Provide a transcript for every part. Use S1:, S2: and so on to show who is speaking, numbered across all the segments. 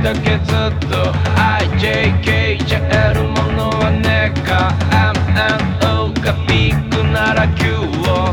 S1: だけずっと IJK じゃ得るものはねえか MNO がビッグなら Q を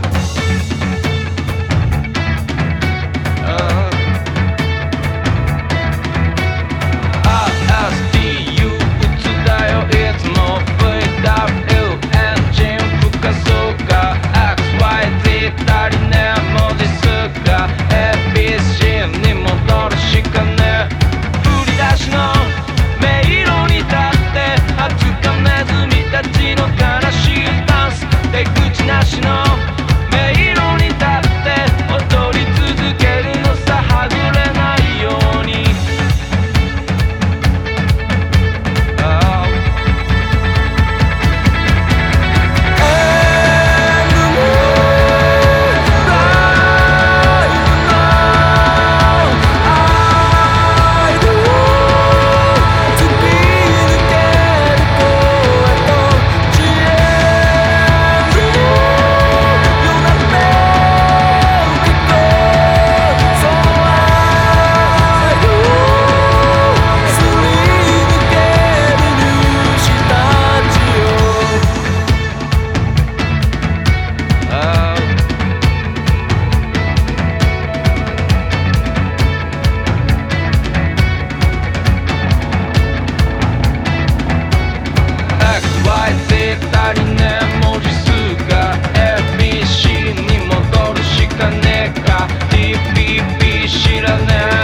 S1: RSTU 打つだよいつも VW エンジン吹かそうか XYZ 足りねえ文字数が ABC に戻るしかねえ振り出しの迷路に立って20日ネズミたちの悲しいダンス出口なしの迷路に立って踊り続けるのさはぐれないように足りねえ文字数が ABC に戻るしかねえか TPP 知らねえ